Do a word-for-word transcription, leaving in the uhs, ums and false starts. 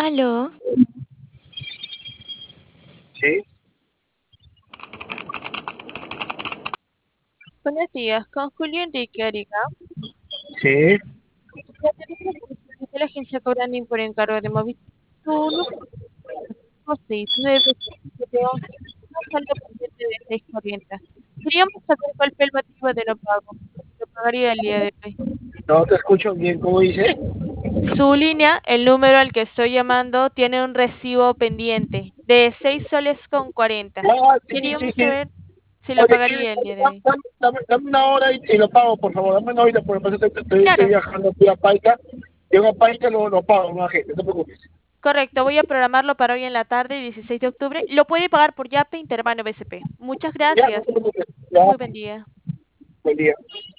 Aló, Sí, Buenos días, con Julio Enrique Ariga. sí. La tarifa de la agencia Cobranding por encargo de Movistar. Su número es seis nueve siete once, un saldo pendiente de seis cuarenta. Queríamos saber cuál fue el motivo de no pago. Lo pagaría el día de hoy. No te escucho bien, ¿cómo dice? Su línea, el número al que estoy llamando, tiene un recibo pendiente de seis soles con cuarenta. Ah, sí, sí, Queríamos sí. saber si lo Oye, sí, pagaría el día de dame, hoy. dame- dame- dame una hora y, y lo pago, por favor. Dame una hora, porque pasa que estoy, estoy Claro, viajando, estoy a Paita. Llego a Paita, lo, lo pago, no, gente, no te preocupes. correcto, voy a programarlo para hoy en la tarde, dieciséis de octubre. Lo puede pagar por Yape Intermano B C P. Muchas Ya, no gracias. te preocupes. Ya, Muy buen día. buen día.